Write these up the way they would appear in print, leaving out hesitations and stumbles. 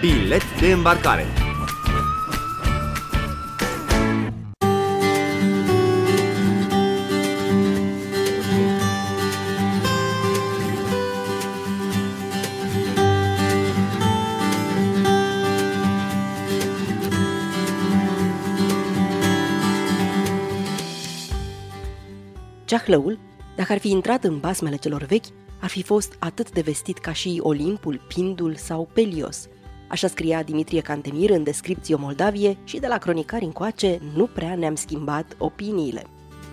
Bilet de îmbarcare. Ceahlăul, dacă ar fi intrat în basmele celor vechi, ar fi fost atât de vestit ca și Olimpul, Pindul sau Pelios. Așa scria Dimitrie Cantemir în Descriptio Moldavie și de la cronicari încoace nu prea ne-am schimbat opiniile.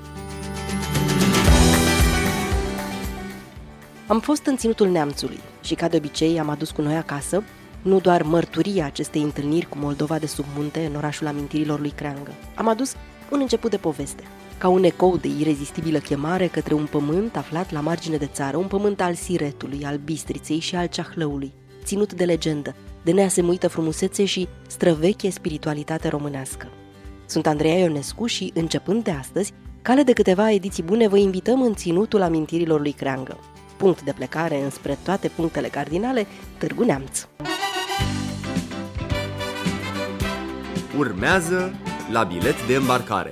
Am fost în Ținutul Neamțului și, ca de obicei, am adus cu noi acasă nu doar mărturia acestei întâlniri cu Moldova de sub munte în orașul amintirilor lui Creangă. Am adus un început de poveste, ca un ecou de irezistibilă chemare către un pământ aflat la margine de țară, un pământ al Siretului, al Bistriței și al Ceahlăului, ținut de legendă, de neasemuită frumusețe și străveche spiritualitate românească. Sunt Andreea Ionescu și, începând de astăzi, cale de câteva ediții bune, vă invităm în Ținutul Amintirilor lui Creangă. Punct de plecare înspre toate punctele cardinale, Târgu Neamț. Urmează la bilet de îmbarcare.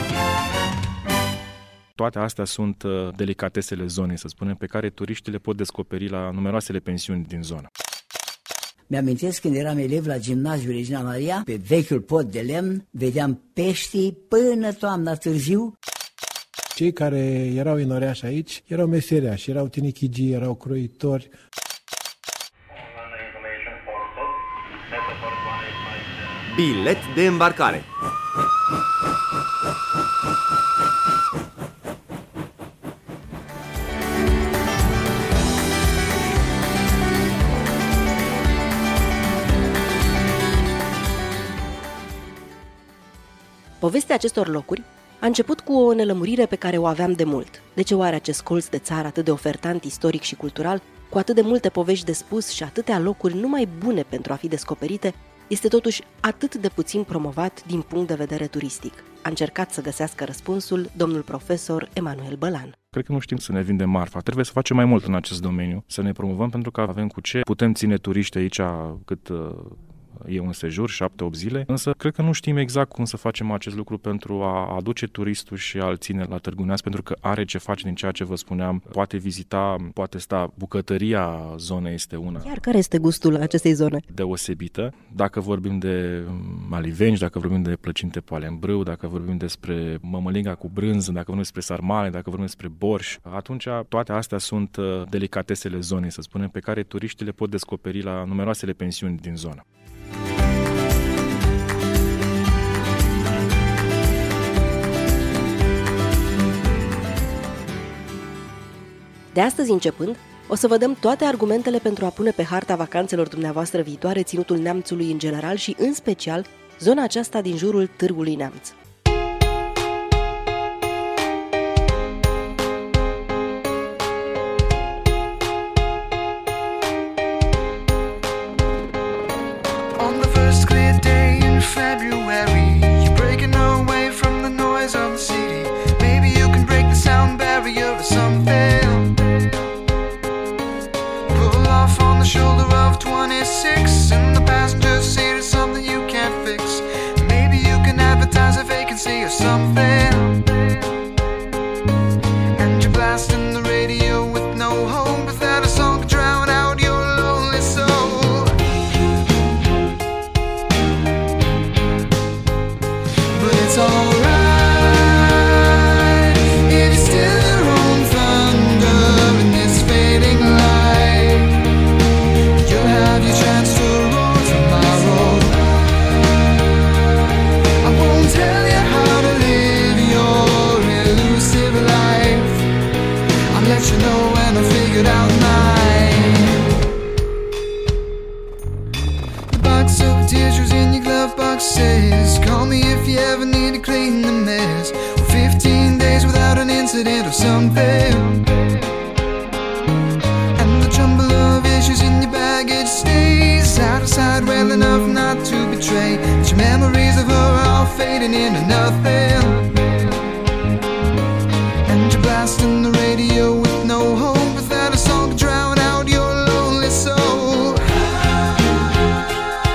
Toate astea sunt delicatesele zonei, să spunem, pe care turiștii le pot descoperi la numeroasele pensiuni din zonă. Mi-amintesc când eram elev la gimnaziul Regina Maria, pe vechiul pod de lemn, vedeam peștii până toamna târziu. Cei care erau în oraș aici erau meseriași, erau tinichigii, erau croitori. Bilet de îmbarcare. Povestea acestor locuri a început cu o nelămurire pe care o aveam de mult. De ce oare acest colț de țară atât de ofertant istoric și cultural, cu atât de multe povești de spus și atâtea locuri numai bune pentru a fi descoperite, este totuși atât de puțin promovat din punct de vedere turistic? A încercat să găsească răspunsul domnul profesor Emanuel Bălan. Cred că nu știm să ne vindem marfa. Trebuie să facem mai mult în acest domeniu, să ne promovăm, pentru că avem cu ce. Putem ține turiști aici cât e un sejur, 7-8 zile, însă cred că nu știm exact cum să facem acest lucru pentru a aduce turistul și a-l ține la Târgu Neamț, pentru că are ce face din ceea ce vă spuneam. Poate vizita, poate sta, bucătăria zonei este una. Iar care este gustul acestei zone? Deosebită. Dacă vorbim de malivenci, dacă vorbim de plăcinte pe alembrâu, dacă vorbim despre mămălinga cu brânză, dacă vorbim despre sarmale, dacă vorbim despre borș, atunci toate astea sunt delicatesele zonei, să spunem, pe care turiștii le pot descoperi la numeroasele pensiuni din zonă. De astăzi începând, o să vă dăm toate argumentele pentru a pune pe harta vacanțelor dumneavoastră viitoare Ținutul Neamțului în general și, în special, zona aceasta din jurul Târgului Neamț. On the first clear day in February, you're breaking away from the noise of the city. Maybe you can break the sound barrier or something. On the shoulder of 26 and the passengers say there's something you can't fix. Maybe you can advertise a vacancy or something. And you're blasting the radio with no hope, without a song to drown out your lonely soul. But it's alright if you still your own thunder in this fading light. Have your chance to roll tomorrow. I won't tell you how to live your elusive life. I'll let you know when I figured out mine. The box of tissues in your glove box says, call me if you ever need to clean the mess. 15 days without an incident or something. And the jumble of issues in your baggage stays out of sight well enough not to betray. But your memories of her are all fading into nothing. And you're blasting the radio with no hope, without a song to drown out your lonely soul.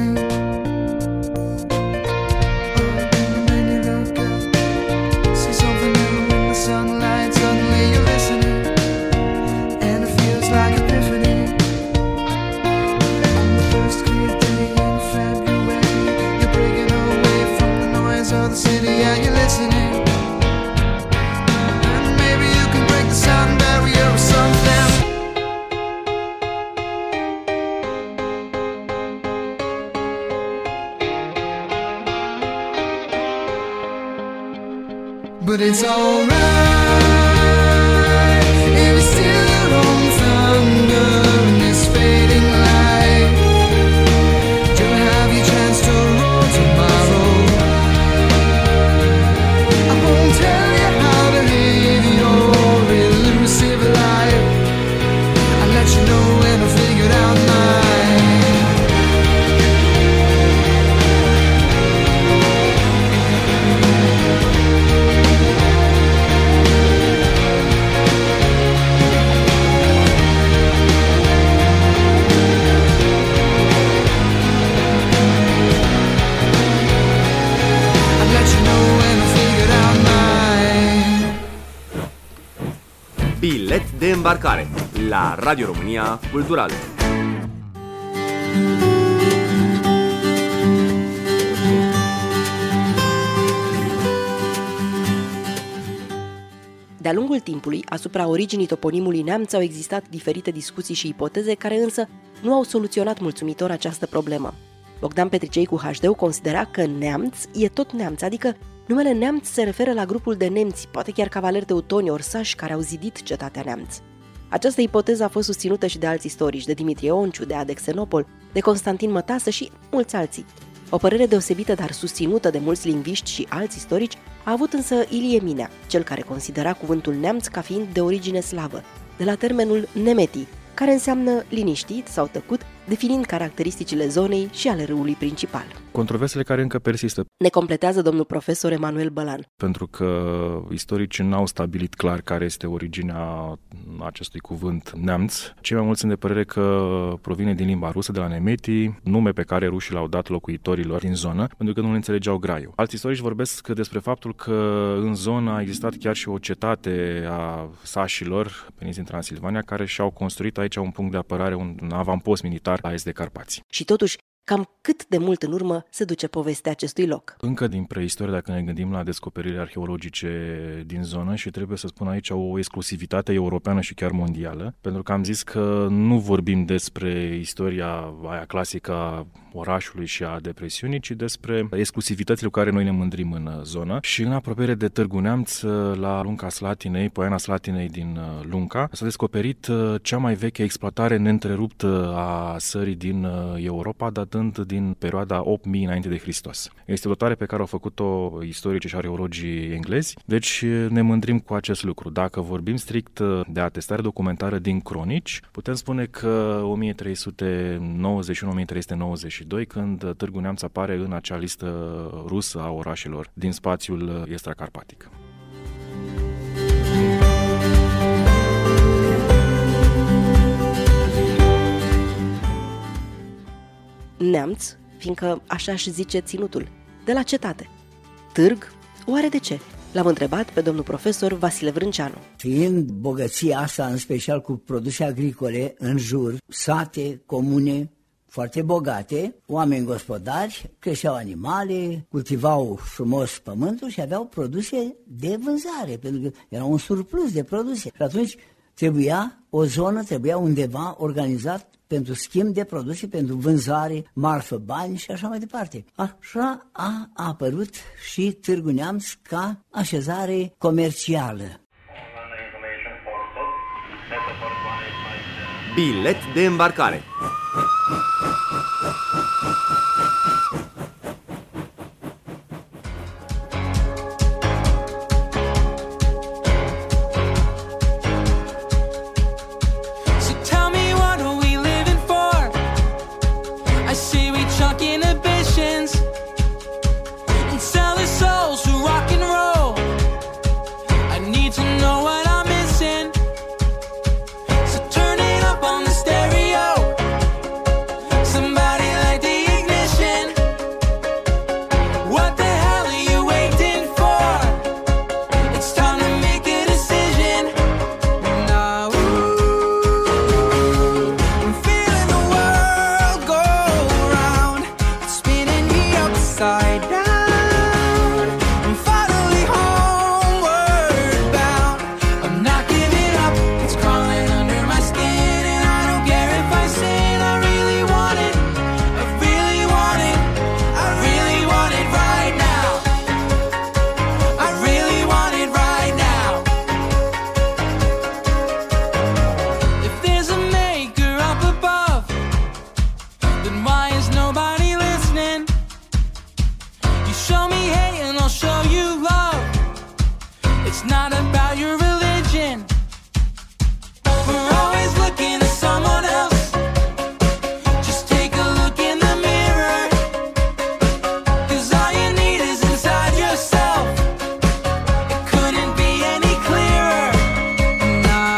listening. And then you look up, see something new in the sunlight. Suddenly you're listening, and it feels like epiphany. On the first clear day in February, you're breaking away from the noise of the city. Yeah, you're listening. And maybe you can break the sound barrier or something. But it's alright if you steal your own thunder in this fading light. You'll have your chance to roll tomorrow. I won't tell you how to live your elusive life. I'll let you know when I figured out mine. Bilet de îmbarcare la Radio România Cultural. De-a lungul timpului, asupra originii toponimului Neamț au existat diferite discuții și ipoteze care însă nu au soluționat mulțumitor această problemă. Bogdan Petricei cu HD considera că Neamț e tot Neamț, adică numele Neamț se referă la grupul de nemți, poate chiar cavaleri teutoni ori sași care au zidit cetatea Neamț. Această ipoteză a fost susținută și de alți istorici, de Dimitrie Onciu, de Ade Xenopol, de Constantin Mătasă și mulți alții. O părere deosebită, dar susținută de mulți lingviști și alți istorici, a avut însă Ilie Minea, cel care considera cuvântul neamț ca fiind de origine slavă, de la termenul nemeti, care înseamnă liniștit sau tăcut, definind caracteristicile zonei și ale râului principal. Controversele care încă persistă. Ne completează domnul profesor Emanuel Bălan. Pentru că istoricii n-au stabilit clar care este originea acestui cuvânt neamț. Cei mai mulți sunt de părere că provine din limba rusă, de la nemeti, nume pe care rușii l-au dat locuitorilor din zonă, pentru că nu le înțelegeau graiul. Alți istorici vorbesc despre faptul că în zonă a existat chiar și o cetate a sașilor veniți din Transilvania, care și-au construit aici un punct de apărare, un avampost militar la est de Carpați. Și totuși, cam cât de mult în urmă se duce povestea acestui loc? Încă din preistorie, dacă ne gândim la descoperirile arheologice din zonă, și trebuie să spun aici o exclusivitate europeană și chiar mondială, pentru că am zis că nu vorbim despre istoria aia clasică a orașului și a depresiunii, ci despre exclusivitățile cu care noi ne mândrim în zonă. Și în apropiere de Târgu Neamț, la Lunca Slatinei, Poiana Slatinei din Lunca, s-a descoperit cea mai veche exploatare neîntreruptă a sării din Europa, datând din perioada 8000 înainte de Hristos. Este o dotare pe care au făcut-o istoricii și arheologii englezi, deci ne mândrim cu acest lucru. Dacă vorbim strict de atestare documentară din cronici, putem spune că 1391-1392, când Târgu Neamț apare în acea listă rusă a orașelor din spațiul extracarpatic. Neamț, fiindcă așa își zice ținutul, de la cetate. Târg, oare de ce? L-am întrebat pe domnul profesor Vasile Vrânceanu. Fiind bogăția asta, în special cu produse agricole în jur, sate, comune, foarte bogate, oameni gospodari, creșteau animale, cultivau frumos pământul și aveau produse de vânzare, pentru că era un surplus de produse. Și atunci o zonă trebuia undeva organizat pentru schimb de produse, pentru vânzare, marfă, bani și așa mai departe. Așa a apărut și Târgu Neamț ca așezare comercială. Bilet de îmbarcare. Somebody light the ignition. upside down. I'm finally homeward bound. I'm not giving up, it's crawling under my skin, and I don't care if I sin. I really want it, I really want it, I really want it right now. I really want it right now. If there's a maker up above, then why is nobody listening? You show me hate and I'll show you love. It's not about your religion. We're always looking at someone else. Just take a look in the mirror, 'cause all you need is inside yourself. It couldn't be any clearer. Now,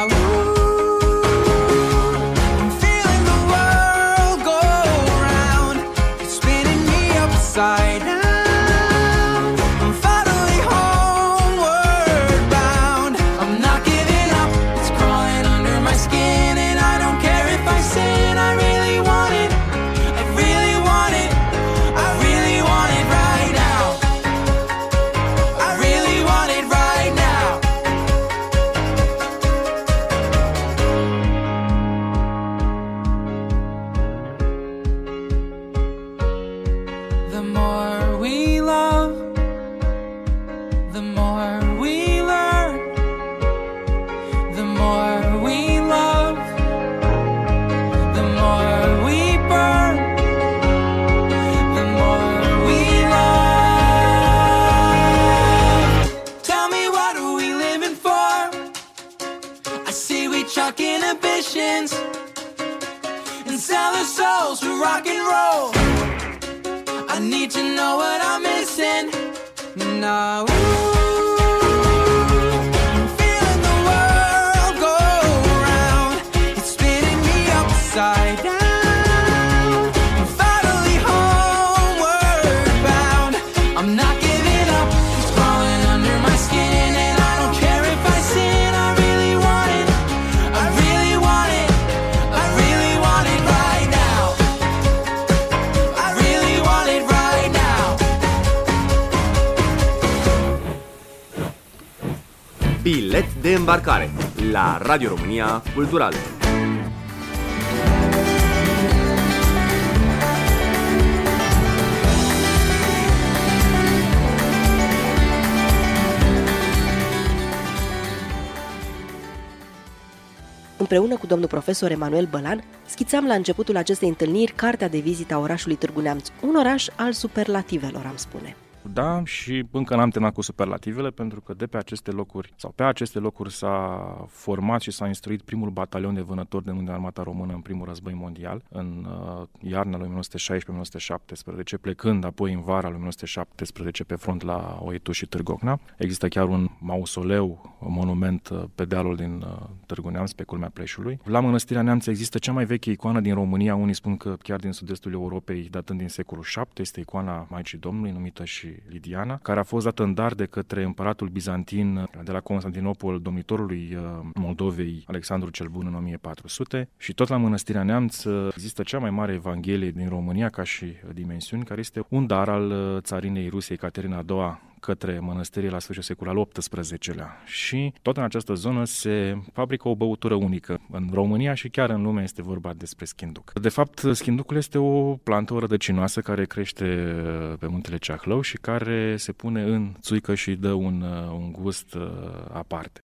I'm feeling the world go round. It's spinning me upside down. I'm finally homeward bound. I'm not giving up, it's crawling under my skin, and I don't care if I sin. I really want it, I really want it, I really want it right now. I really want it right now. The more we love, the more we learn. The more we love, the more we burn. The more we love. Tell me, what are we living for? I see we chuck inhibitions and sell our souls for rock and roll. I need to know what I'm missing now. I'm feeling the world go round. It's spinning me upside down. I'm finally homeward bound. I'm not giving up, it's crawling under my skin, and I don't care if I sin. I really want it, I really want it, I really want it right now. I really want it right now. Bilet de îmbarcare la Radio România Cultural. Împreună cu domnul profesor Emanuel Bălan, schițam la începutul acestei întâlniri cartea de vizită a orașului Târgu Neamț, un oraș al superlativelor, am spune. Da, și încă n-am terminat cu superlativele, pentru că de pe aceste locuri, sau pe aceste locuri s-a format și s-a instruit primul batalion de vânători de mâini de armata română în primul război mondial, în iarna lui 1916-1917, plecând apoi în vara lui 1917 pe front la Oitu și Târgu Ocna. Există chiar un mausoleu, un monument pe dealul din Târgu Neamț, pe culmea Pleșului. La Mănăstirea Neamț există cea mai veche icoană din România, unii spun că chiar din sud-estul Europei, datând din secolul VII, este icoana Maicii Domnului, numită și Lidiana, care a fost dată în dar de către împăratul bizantin de la Constantinopol, domnitorului Moldovei, Alexandru cel Bun, în 1400. Și tot la Mănăstirea Neamț există cea mai mare evanghelie din România ca și dimensiuni, care este un dar al țarinei Rusiei, Caterina II, către mănăstirii la sfârșitul secolului al XVIII-lea. Și tot în această zonă se fabrică o băutură unică. În România și chiar în lume este vorba despre schinduc. De fapt, schinducul este o plantă, o rădăcinoasă, care crește pe muntele Ceahlău și care se pune în țuică și dă un gust aparte.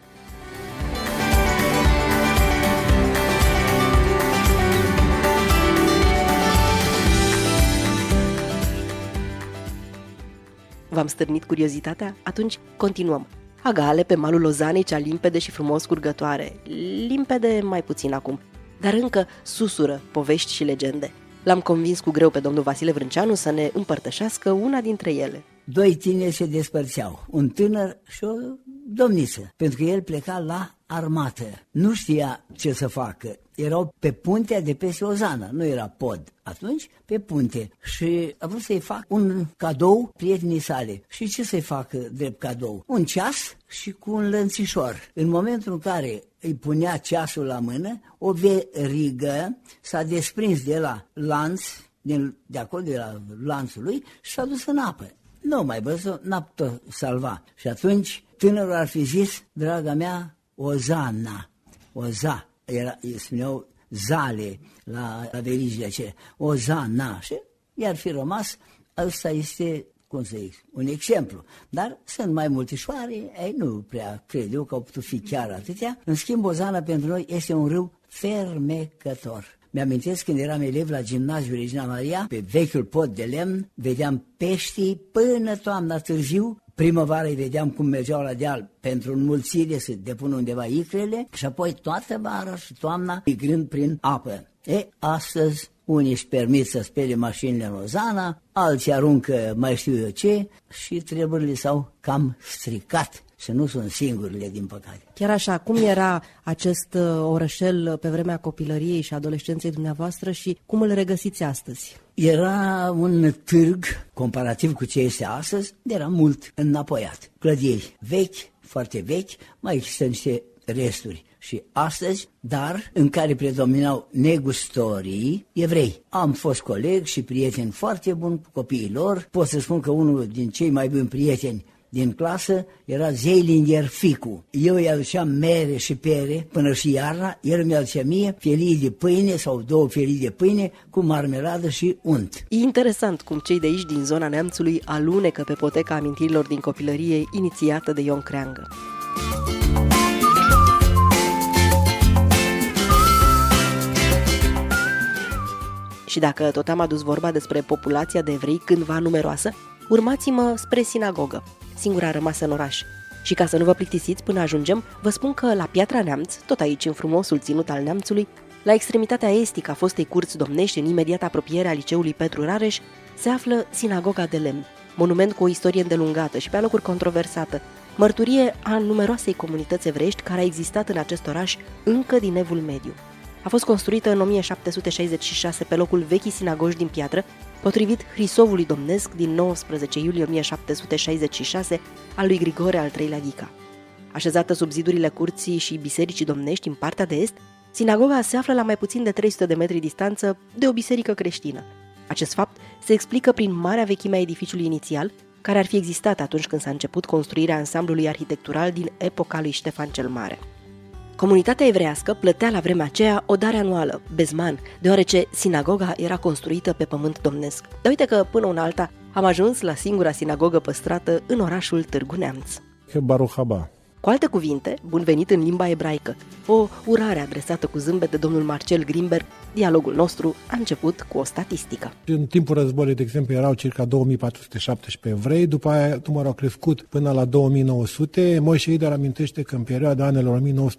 V-am stârnit curiozitatea? Atunci continuăm. Agale pe malul Lozanei, cea limpede și frumos curgătoare. Limpede mai puțin acum, dar încă susură povești și legende. L-am convins cu greu pe domnul Vasile Vrânceanu să ne împărtășească una dintre ele. Doi tineri se despărțeau, un tânăr și o domniță, pentru că el pleca la armată. Nu știa ce să facă. Erau pe puntea de peste Ozana, nu era pod atunci, pe punte. Și a vrut să-i fac un cadou prietenii sale. Și ce să-i facă drept cadou? Un ceas și cu un lănțișor. În momentul în care îi punea ceasul la mână, o verigă s-a desprins de la lanț de acolo, de la lanțul lui, și s-a dus în apă. Nu mai văzut, n-a putut salva. Și atunci tânărul ar fi zis, draga mea, Ozana, Oza, îi spuneau zale la verigile acelea, Ozana, și i-ar fi rămas, ăsta este, cum să zic, un exemplu. Dar sunt mai multișoare, nu prea cred eu că au putut fi chiar atâtea. În schimb, Ozana pentru noi este un râu fermecător. Mi-amintesc când eram elev la gimnaziul Regina Maria, pe vechiul pod de lemn, vedeam peștii până toamna târziu. Primăvara îi vedeam cum mergeau la deal pentru înmulțire, să depun undeva icrele și apoi toată vara și toamna migrând prin apă. Astăzi unii își permit să spele mașinile în Ozana, alții aruncă mai știu eu ce și treburile s-au cam stricat. Și nu sunt singurile, din păcate. Chiar așa, cum era acest orășel pe vremea copilăriei și adolescenței dumneavoastră și cum îl regăsiți astăzi? Era un târg, comparativ cu ce este astăzi, era mult înapoiat. Clădiri vechi, foarte vechi, mai există niște resturi. Și astăzi, dar în care predominau negustorii evrei. Am fost coleg și prieten foarte bun cu copiii lor. Pot să spun că unul din cei mai buni prieteni din clasă era Zeilinger Ficu. Eu îi aduceam mere și pere până și iarna, el mi-a aducea mie felii de pâine sau 2 felii de pâine cu marmeladă și unt. E interesant cum cei de aici din zona Neamțului alunecă pe poteca amintirilor din copilărie inițiată de Ion Creangă. Și dacă tot am adus vorba despre populația de evrei cândva numeroasă, urmați-mă spre sinagogă, singura rămasă în oraș. Și ca să nu vă plictisiți până ajungem, vă spun că la Piatra Neamț, tot aici în frumosul ținut al Neamțului, la extremitatea estică a fostei curți domnești, în imediată apropiere a liceului Petru Rareș, se află sinagoga de lemn, monument cu o istorie îndelungată și pe alocuri controversată, mărturie a numeroasei comunități evreiești care a existat în acest oraș încă din Evul Mediu. A fost construită în 1766 pe locul vechii sinagogi din piatră, potrivit Hrisovului domnesc din 19 iulie 1766 al lui Grigore al III-lea Ghica. Așezată sub zidurile curții și bisericii domnești în partea de est, sinagoga se află la mai puțin de 300 de metri distanță de o biserică creștină. Acest fapt se explică prin marea vechime a edificiului inițial, care ar fi existat atunci când s-a început construirea ansamblului arhitectural din epoca lui Ștefan cel Mare. Comunitatea evreiască plătea la vremea aceea o dare anuală, bezman, deoarece sinagoga era construită pe pământ domnesc. Dar uite că până una alta am ajuns la singura sinagogă păstrată în orașul Târgu Neamț. Baruch haba. Cu alte cuvinte, bun venit în limba ebraică, o urare adresată cu zâmbet de domnul Marcel Grimberg. Dialogul nostru a început cu o statistică. În timpul războiului, de exemplu, erau circa 2417 evrei, după aia numărul a crescut până la 2900. Moise Idel amintește că în perioada anelor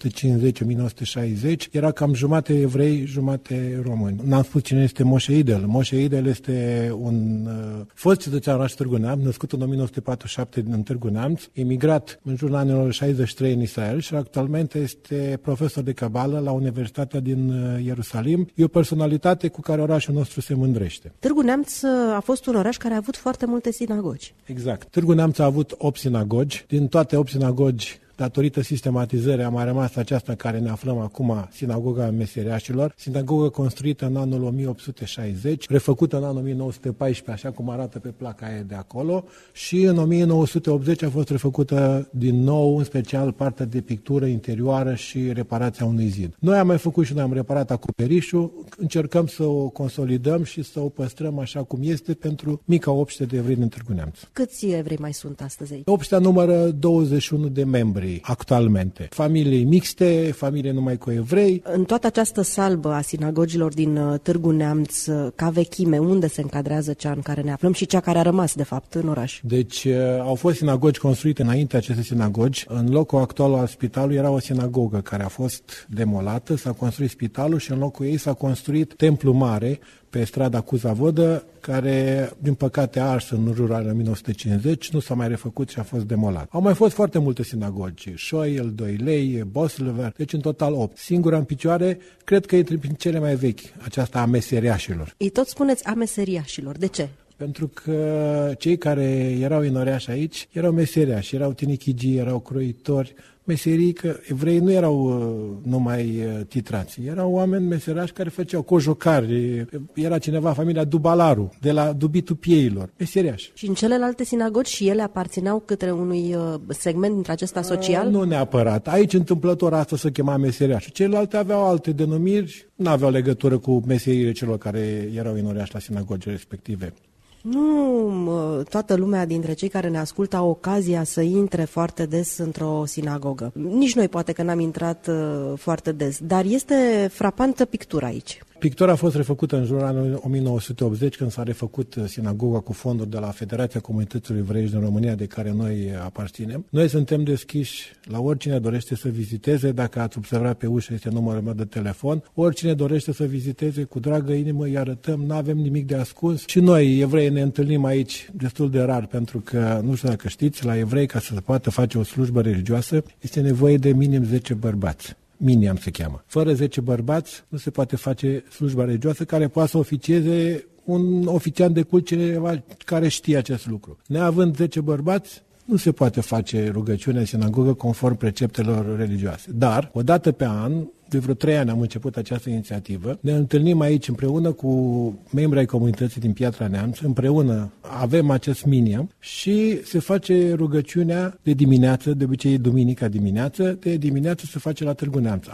1950-1960 era cam jumate evrei, jumate români. N-am spus cine este Moise Idel. Moise Idel este un fost cetățean oraș Târgu Neamț, născut în 1947 în Târgu Neamț, emigrat în jurul anilor 63 în Israel și actualmente este profesor de cabală la Universitatea din Ierusalim. E o personalitate cu care orașul nostru se mândrește. Târgu Neamț a fost un oraș care a avut foarte multe sinagogi. Exact. Târgu Neamț a avut 8 sinagogi. Din toate 8 sinagogi, datorită sistematizării, a mai rămas aceasta în care ne aflăm acum, sinagoga meseriașilor, sinagogă construită în anul 1860, refăcută în anul 1914, așa cum arată pe placa aia de acolo, și în 1980 a fost refăcută din nou, în special partea de pictură interioară și reparația unui zid. Noi am mai făcut și noi am reparat acoperișul, încercăm să o consolidăm și să o păstrăm așa cum este pentru mica obște de evrei din Târgu Neamț. Câți evrei mai sunt astăzi aici? Obștea numără 21 de membri actualmente. Familii mixte, familie numai cu evrei. În toată această salbă a sinagogilor din Târgu Neamț, ca vechime, unde se încadrează cea în care ne aflăm și cea care a rămas, de fapt, în oraș? Deci au fost sinagogi construite înainte aceste sinagogi. În locul actual al spitalului era o sinagogă care a fost demolată, s-a construit spitalul și în locul ei s-a construit templu mare pe strada Cuzavodă, care, din păcate, a ars în jurul anului 1950, nu s-a mai refăcut și a fost demolat. Au mai fost foarte multe sinagogi, Șoil, Doilei, Boslver, deci în total 8. Singura în picioare, cred că e prin cele mai vechi, aceasta a meseriașilor. Îi tot spuneți a meseriașilor, de ce? Pentru că cei care erau în oraș aici erau meseriași, erau tinichigii, erau croitori, meserii, că evreii nu erau numai titrați, erau oameni meserași care făceau cojocari, era cineva, familia Dubalaru, de la dubitul pieilor, meseriași. Și în celelalte sinagogi și ele aparțineau către unui segment dintre acesta social? Nu neapărat. Aici întâmplător asta se chema meseriaș. Celelalte aveau alte denumiri, nu aveau legătură cu meseriile celor care erau inoriași la sinagogile respective. Nu toată lumea dintre cei care ne ascultă au ocazia să intre foarte des într-o sinagogă. Nici noi poate că n-am intrat foarte des, dar este frapantă pictura aici. Pictura a fost refăcută în jurul anului 1980, când s-a refăcut sinagoga cu fonduri de la Federația Comunităților Evreiești din România, de care noi aparținem. Noi suntem deschiși la oricine dorește să viziteze. Dacă ați observat pe ușă, este numărul meu de telefon. Oricine dorește să viziteze, cu dragă inimă îi arătăm, nu avem nimic de ascuns. Și noi, evrei, ne întâlnim aici destul de rar, pentru că, nu știu dacă știți, la evrei, ca să se poată face o slujbă religioasă, este nevoie de minim 10 bărbați. Miniam se cheamă. Fără 10 bărbați nu se poate face slujba religioasă, care poate să oficieze un oficiant de cult, cineva care știe acest lucru. Neavând 10 bărbați, nu se poate face rugăciune în sinagogă conform preceptelor religioase. Dar, o dată pe an, de vreo 3 ani am început această inițiativă, ne întâlnim aici împreună cu membrii ai comunității din Piatra Neamț, împreună avem acest miniam și se face rugăciunea de dimineață, de obicei duminica dimineață, de dimineață se face la Târgu Neamț.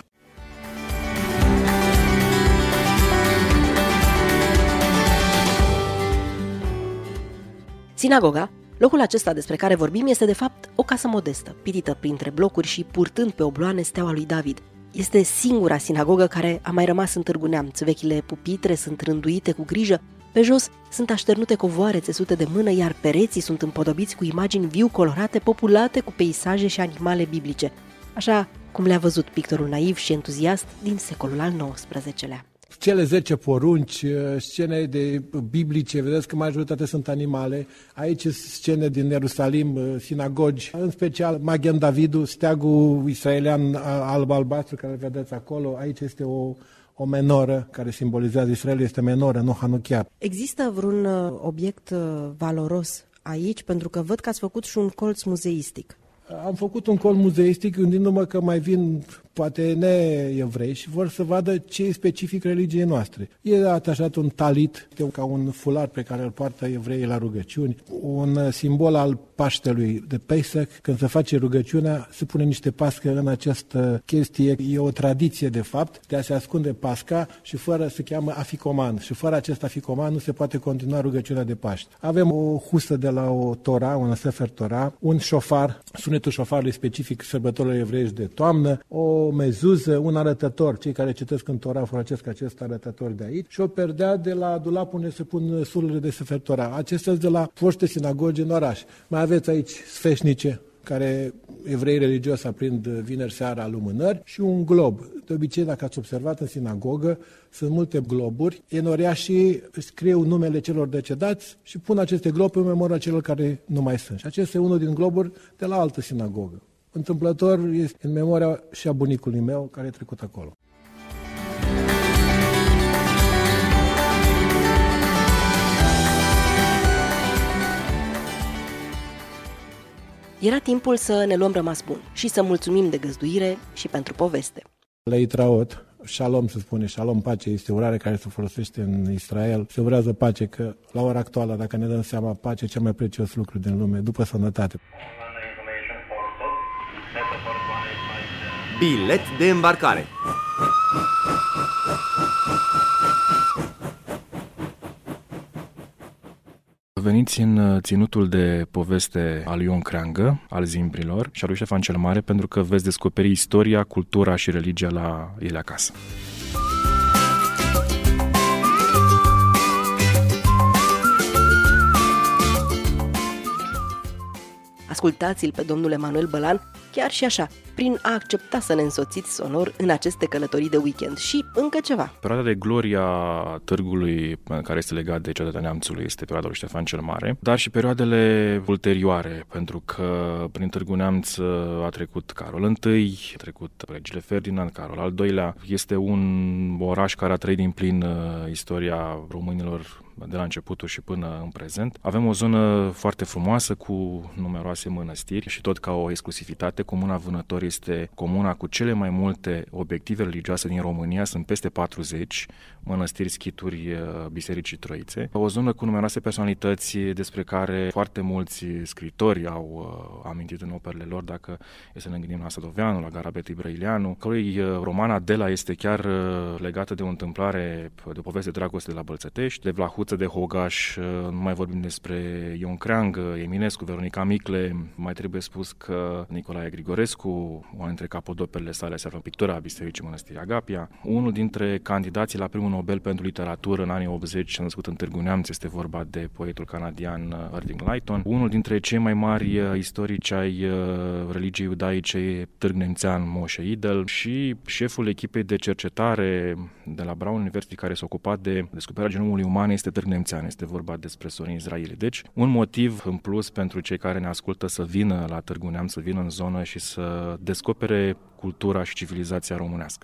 Sinagoga, locul acesta despre care vorbim, este de fapt o casă modestă, pitită printre blocuri și purtând pe obloane steaua lui David. Este singura sinagogă care a mai rămas în Târgu Neamț. Vechile pupitre sunt rânduite cu grijă, pe jos sunt așternute covoare țesute de mână, iar pereții sunt împodobiți cu imagini viu colorate, populate cu peisaje și animale biblice, așa cum le-a văzut pictorul naiv și entuziast din secolul al XIX-lea. Cele 10 porunci, scene de biblice, vedeți că majoritatea sunt animale. Aici scene din Ierusalim, sinagogi, în special Magen Davidu, steagul israelian alb-albastru care îl vedeți acolo. Aici este o menoră care simbolizează Israelul, este menoră, nu Hanukkah. Există vreun obiect valoros aici? Pentru că văd că ați făcut și un colț muzeistic. Am făcut un colț muzeistic gândindu-mă că mai vin poate ne-evrei și vor să vadă ce e specific religiei noastre. E atașat un talit, ca un fular pe care îl poartă evreii la rugăciuni, un simbol al Paștelui de Pesach. Când se face rugăciunea, se pune niște pască în această chestie. E o tradiție, de fapt, de a se ascunde pasca și se cheamă aficoman. Și fără acest aficoman nu se poate continua rugăciunea de Paște. Avem o husă de la o Tora, un Sefer Tora, un șofar, sunetul șofarului specific sărbătorilor evreiești de toamnă, o mezuză, un arătător, cei care citesc în Tora folosesc acest arătător de aici, și o perdea de la dulap unde se pun sulurile de Sefer Tora. Acestea sunt de la foste sinagogi în oraș. Mai aveți aici sfeșnice, care evrei religioși aprind vineri seara lumânări, și un glob. De obicei, dacă ați observat în sinagogă, sunt multe globuri. Enoriașii scriu numele celor decedați și pun aceste globuri în memoria celor care nu mai sunt. Și acesta e unul din globuri de la altă sinagogă. Întâmplător este în memoria și a bunicului meu care a trecut acolo. Era timpul să ne luăm rămas bun și să mulțumim de găzduire și pentru poveste. Leitraot, shalom se spune, shalom, pace, este urare care se folosește în Israel. Se urează pace, că la ora actuală, dacă ne dăm seama, pace e cel mai prețios lucru din lume, după sănătate. Bilet de îmbarcare. Veniți în ținutul de poveste al Ion Creangă, al Zimbrilor și al lui Ștefan cel Mare, pentru că veți descoperi istoria, cultura și religia la ele acasă. Ascultați-l pe domnul Emanuel Bălan, chiar și așa, prin a accepta să ne însoțiți sonor în aceste călătorii de weekend. Și încă ceva. Perioada de gloria târgului, care este legat de Cetatea Neamțului, este perioada lui Ștefan cel Mare, dar și perioadele ulterioare, pentru că prin Târgu Neamț a trecut Carol I, a trecut regele Ferdinand, Carol al II-lea. Este un oraș care a trăit din plin istoria românilor de la începutul și până în prezent. Avem o zonă foarte frumoasă cu numeroase mănăstiri și tot ca o exclusivitate, Comuna Vânători este comuna cu cele mai multe obiective religioase din România, sunt peste 40 mănăstiri, schituri, bisericii Troițe. O zonă cu numeroase personalități despre care foarte mulți scriitori au amintit în operele lor, dacă e să ne gândim la Sadoveanu, la Garabetu Brăileanu, cărui roman Adela este chiar legată de o întâmplare, de o poveste de dragoste de la Bălțătești, de Vlahuță, de Hogaș, nu mai vorbim despre Ion Creangă, Eminescu, Veronica Micle, mai trebuie spus că Nicolae Grigorescu, una dintre capodoperele sale se află în pictura Bisericii Mănăstirii Agapia. Unul dintre candidații la primul Nobel pentru literatură în anii 80, s-a născut în Târgu Neamț, este vorba de poetul canadian Irving Layton. Unul dintre cei mai mari istorici ai religiei iudaice, târg-nemțean Moshe Idel, și șeful echipei de cercetare de la Brown University care s-a ocupat de descoperirea genomului uman este târg-nemțean, este vorba despre Sorin Israeli. Deci, un motiv în plus pentru cei care ne ascultă să vină la Târgu Neamț, să vină în zonă și să descopere cultura și civilizația românească.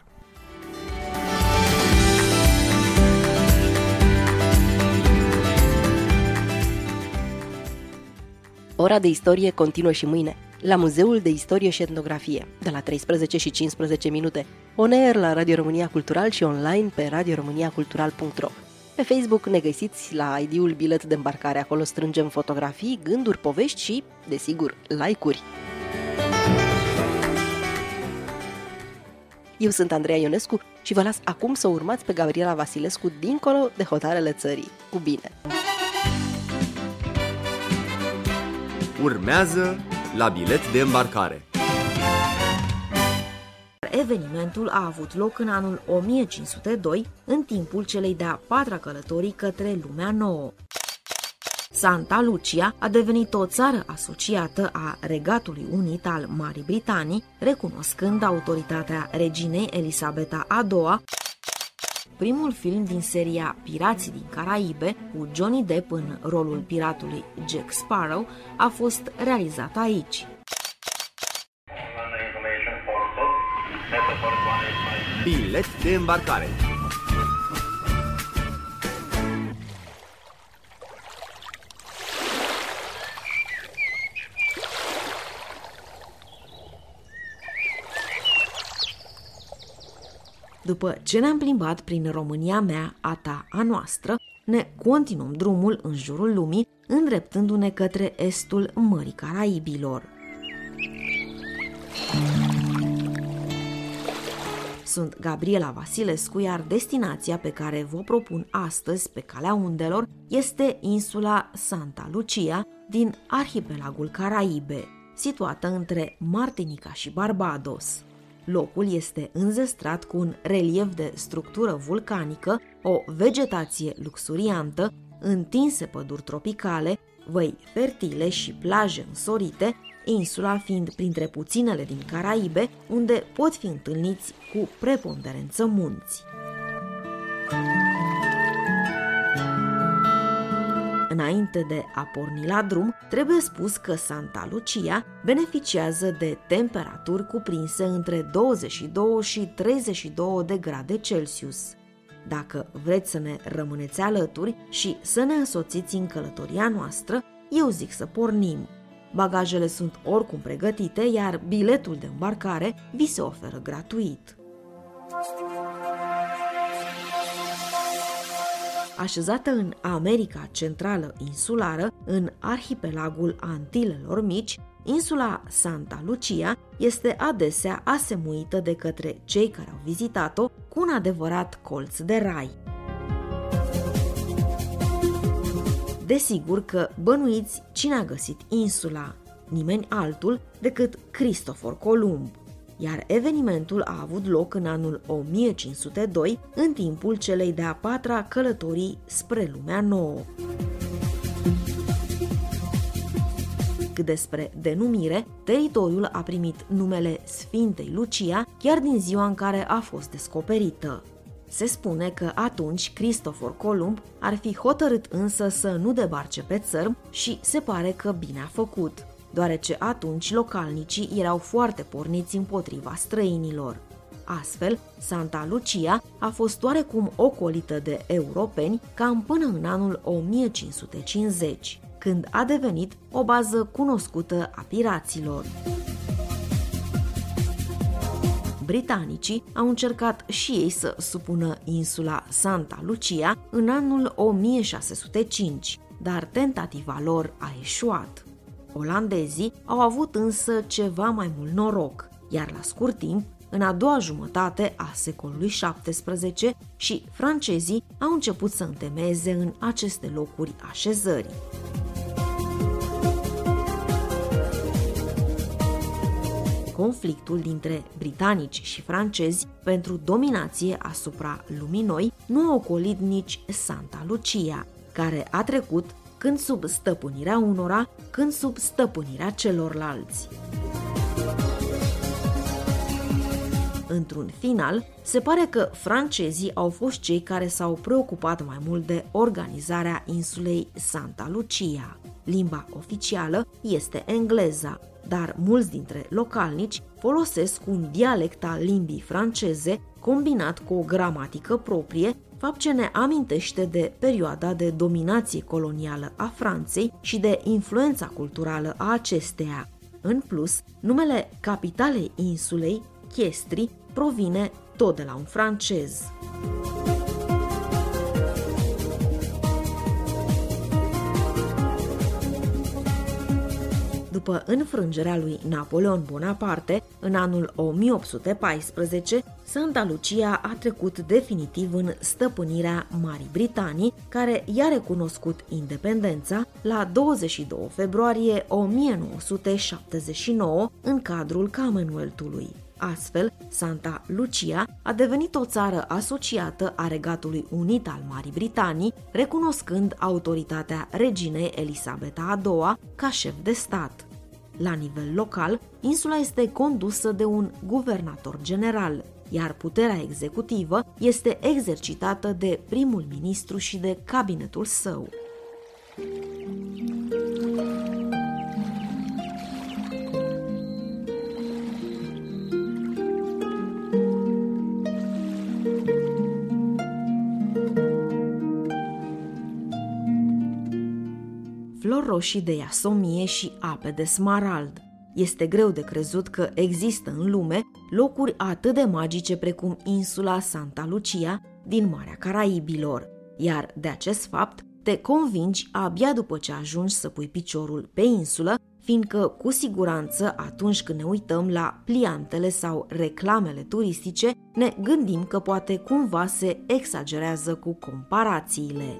Ora de istorie continuă și mâine, la Muzeul de Istorie și Etnografie, de la 13:15. On air la Radio România Cultural și online pe radioromaniacultural.ro. Pe Facebook ne găsiți la ID-ul Bilet de Îmbarcare, acolo strângem fotografii, gânduri, povești și, desigur, like-uri. Eu sunt Andreea Ionescu și vă las acum să urmați pe Gabriela Vasilescu dincolo de hotarele țării. Cu bine! Urmează la Bilet de Îmbarcare. Evenimentul a avut loc în anul 1502, în timpul celei de-a patra călătorii către lumea nouă. Santa Lucia a devenit o țară asociată a Regatului Unit al Marii Britanii, recunoscând autoritatea reginei Elisabeta a II. Primul film din seria Pirații din Caraibe, cu Johnny Depp în rolul piratului Jack Sparrow, a fost realizat aici. Bilet de Îmbarcare. După ce ne-am plimbat prin România mea, a ta, a noastră, ne continuăm drumul în jurul lumii, îndreptându-ne către estul Mării Caraibilor. Sunt Gabriela Vasilescu, iar destinația pe care vă propun astăzi pe calea undelor este insula Santa Lucia din arhipelagul Caraibe, situată între Martinica și Barbados. Locul este înzestrat cu un relief de structură vulcanică, o vegetație luxuriantă, întinse păduri tropicale, văi fertile și plaje însorite, insula fiind printre puținele din Caraibe unde pot fi întâlniți cu preponderență munți. Înainte de a porni la drum, trebuie spus că Santa Lucia beneficiază de temperaturi cuprinse între 22 și 32 de grade Celsius. Dacă vreți să ne rămâneți alături și să ne însoțiți în călătoria noastră, eu zic să pornim. Bagajele sunt oricum pregătite, iar biletul de îmbarcare vi se oferă gratuit. Așezată în America Centrală insulară, în arhipelagul Antilelor Mici, insula Santa Lucia este adesea asemuită de către cei care au vizitat-o cu un adevărat colț de rai. Desigur că bănuiți cine a găsit insula, nimeni altul decât Cristofor Columb, iar evenimentul a avut loc în anul 1502, în timpul celei de-a patra călătorii spre lumea nouă. Cât despre denumire, teritoriul a primit numele Sfintei Lucia chiar din ziua în care a fost descoperită. Se spune că atunci Cristofor Columb ar fi hotărât însă să nu debarce pe țărm și se pare că bine a făcut, deoarece atunci localnicii erau foarte porniți împotriva străinilor. Astfel, Santa Lucia a fost oarecum ocolită de europeni cam până în anul 1550, când a devenit o bază cunoscută a piraților. Britanicii au încercat și ei să supună insula Santa Lucia în anul 1605, dar tentativa lor a eșuat. Olandezii au avut însă ceva mai mult noroc, iar la scurt timp, în a doua jumătate a secolului XVII, și francezii au început să întemeieze în aceste locuri așezări. Conflictul dintre britanici și francezi pentru dominație asupra lumii noi nu a ocolit nici Santa Lucia, care a trecut când sub stăpânirea unora, când sub stăpânirea celorlalți. Într-un final, se pare că francezii au fost cei care s-au preocupat mai mult de organizarea insulei Santa Lucia. Limba oficială este engleza, dar mulți dintre localnici folosesc un dialect al limbii franceze combinat cu o gramatică proprie, fapt ce ne amintește de perioada de dominație colonială a Franței și de influența culturală a acesteia. În plus, numele capitalei insulei, Chiestri, provine tot de la un francez. După înfrângerea lui Napoleon Bonaparte, în anul 1814, Santa Lucia a trecut definitiv în stăpânirea Marii Britanii, care i-a recunoscut independența la 22 februarie 1979 în cadrul Commonwealth-ului. Astfel, Santa Lucia a devenit o țară asociată a Regatului Unit al Marii Britanii, recunoscând autoritatea reginei Elisabeta a II ca șef de stat. La nivel local, insula este condusă de un guvernator general, iar puterea executivă este exercitată de primul ministru și de cabinetul său. Flori roșii de iasomie și ape de smarald. Este greu de crezut că există în lume locuri atât de magice precum insula Santa Lucia din Marea Caraibilor, iar de acest fapt te convingi abia după ce ajungi să pui piciorul pe insulă, fiindcă cu siguranță atunci când ne uităm la pliantele sau reclamele turistice, ne gândim că poate cumva se exagerează cu comparațiile.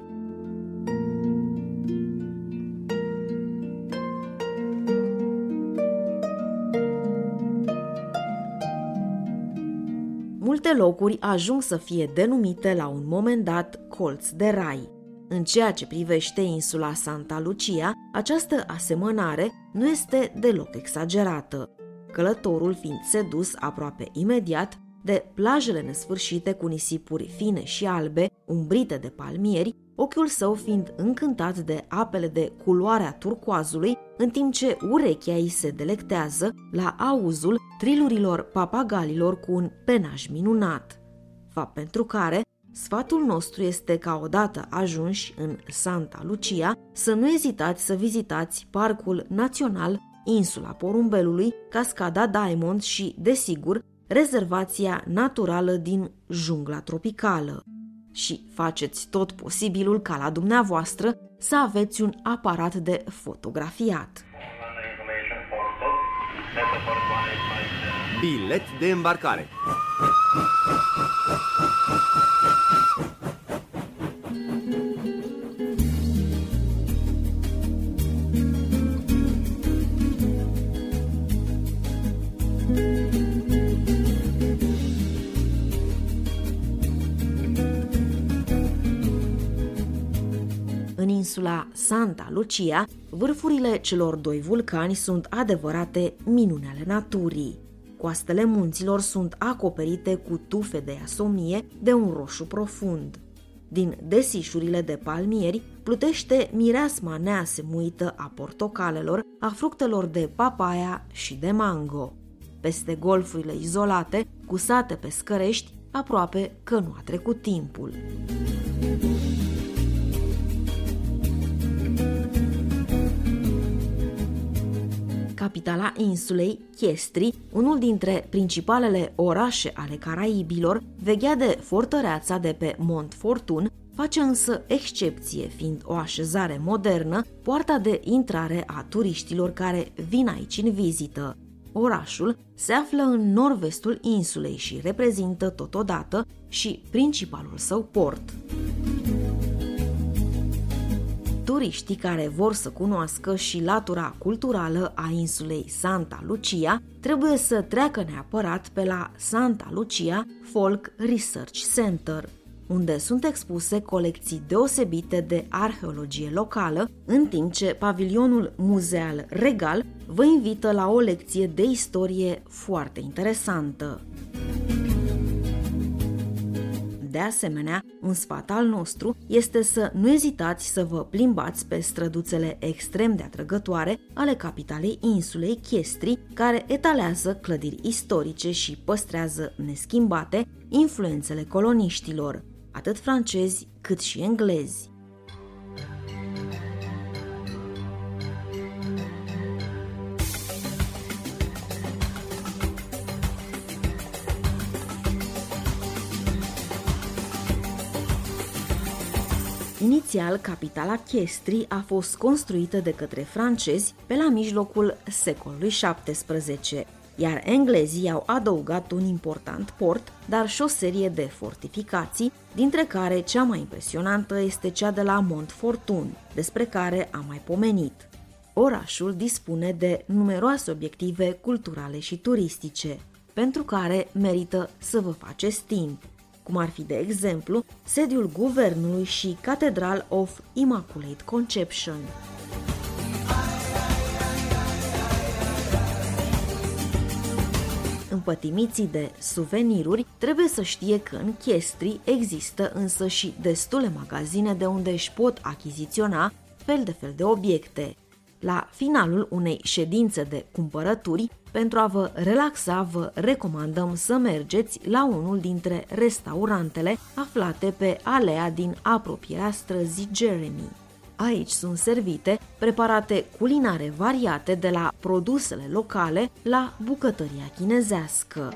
Multe locuri ajung să fie denumite la un moment dat colț de rai. În ceea ce privește insula Santa Lucia, această asemănare nu este deloc exagerată, călătorul fiind sedus aproape imediat de plajele nesfârșite cu nisipuri fine și albe, umbrite de palmieri, ochiul său fiind încântat de apele de culoarea turcoazului, în timp ce urechea îi se delectează la auzul trilurilor papagalilor cu un penaj minunat. Fapt pentru care sfatul nostru este ca odată ajunși în Santa Lucia să nu ezitați să vizitați Parcul Național Insula Porumbelului, Cascada Diamond și, desigur, rezervația naturală din jungla tropicală. Și faceți tot posibilul ca la dumneavoastră să aveți un aparat de fotografiat. Bilet de îmbarcare. În insula Santa Lucia, vârfurile celor doi vulcani sunt adevărate minuni ale naturii. Coastele munților sunt acoperite cu tufe de iasomie de un roșu profund. Din desișurile de palmieri plutește mireasma neasemuită a portocalelor, a fructelor de papaya și de mango. peste golfurile izolate, cu sate pescărești, aproape că nu a trecut timpul. Capitala insulei, Chestri, unul dintre principalele orașe ale Caraibilor, veghea de fortăreața de pe Mont Fortun, face însă excepție, fiind o așezare modernă, poarta de intrare a turiștilor care vin aici în vizită. Orașul se află în nord-vestul insulei și reprezintă totodată și principalul său port. Turiștii care vor să cunoască și latura culturală a insulei Santa Lucia trebuie să treacă neapărat pe la Santa Lucia Folk Research Center, unde sunt expuse colecții deosebite de arheologie locală, în timp ce pavilionul muzeal Regal vă invită la o lecție de istorie foarte interesantă. De asemenea, un sfat al nostru este să nu ezitați să vă plimbați pe străduțele extrem de atrăgătoare ale capitalei insulei Chestri, care etalează clădiri istorice și păstrează neschimbate influențele coloniștilor, atât francezi cât și englezi. Inițial, capitala Chestri a fost construită de către francezi pe la mijlocul secolului XVII, iar englezii au adăugat un important port, dar și o serie de fortificații, dintre care cea mai impresionantă este cea de la Mont Fortun, despre care am mai pomenit. Orașul dispune de numeroase obiective culturale și turistice, pentru care merită să vă faceți timp, cum ar fi, de exemplu, sediul guvernului și Cathedral of Immaculate Conception. Împătimiții de suveniruri trebuie să știe că în Chestri există însă și destule magazine de unde își pot achiziționa fel de obiecte. La finalul unei ședințe de cumpărături, pentru a vă relaxa, vă recomandăm să mergeți la unul dintre restaurantele aflate pe alea din apropierea străzii Jeremy. Aici sunt servite preparate culinare variate, de la produsele locale la bucătăria chinezească.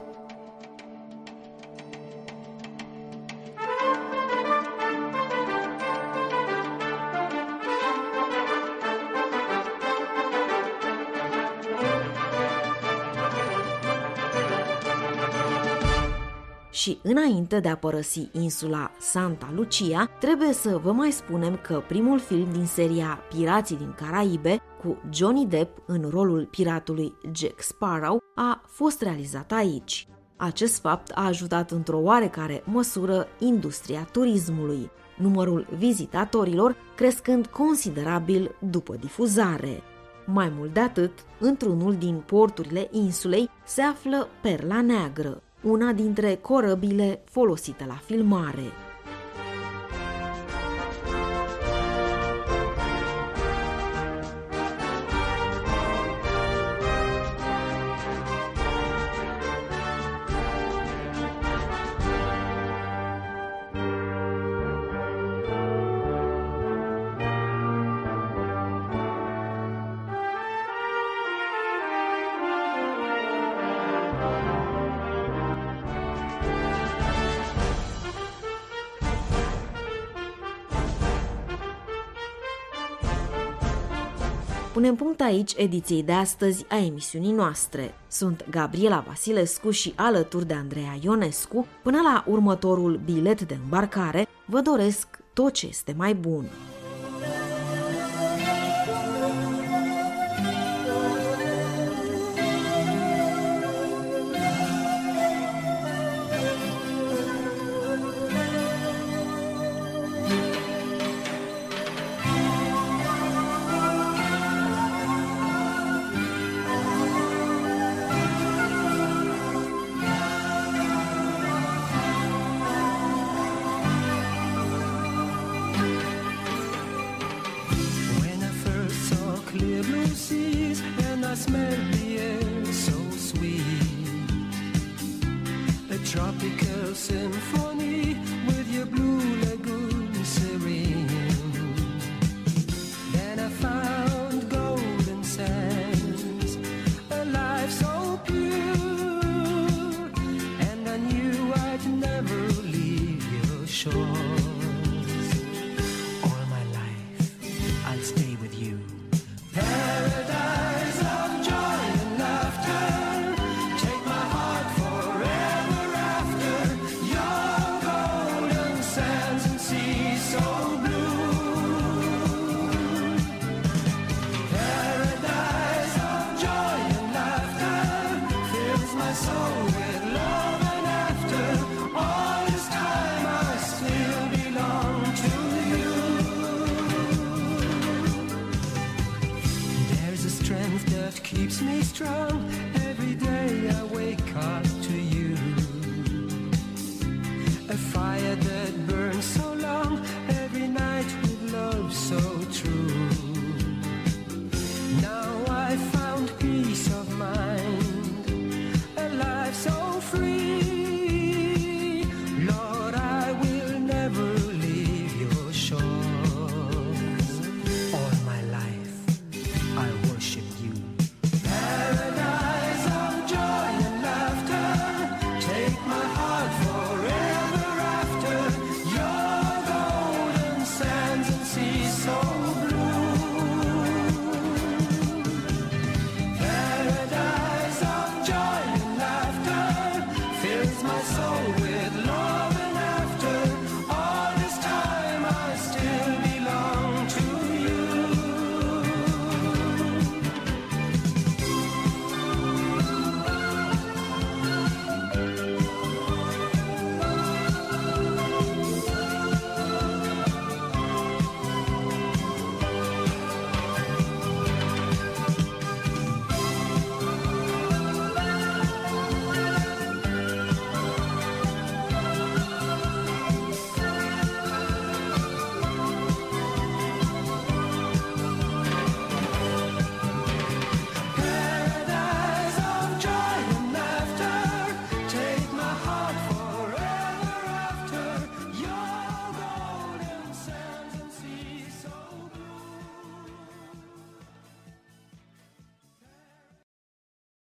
Și înainte de a părăsi insula Santa Lucia, trebuie să vă mai spunem că primul film din seria Pirații din Caraibe, cu Johnny Depp în rolul piratului Jack Sparrow, a fost realizat aici. Acest fapt a ajutat într-o oarecare măsură industria turismului, numărul vizitatorilor crescând considerabil după difuzare. Mai mult de atât, într-unul din porturile insulei se află Perla Neagră, una dintre corăbile folosite la filmare. Punem punct aici ediției de astăzi a emisiunii noastre. Sunt Gabriela Vasilescu și alături de Andreea Ionescu, până la următorul bilet de îmbarcare, vă doresc tot ce este mai bun. Clear blue seas, and I smell the air so sweet. tropical symphony with your blue lagoon serene. Then I found golden sands, a life so pure, and I knew I'd never leave your shores. All my life I'll stay with you. Paradise of joy and laughter, take my heart forever after. Your golden sands and seas so blue. Paradise of joy and laughter fills my soul with love, and after all this time I still belong to you. There's a strength that keeps me strong. Every day I wake up to you. A fire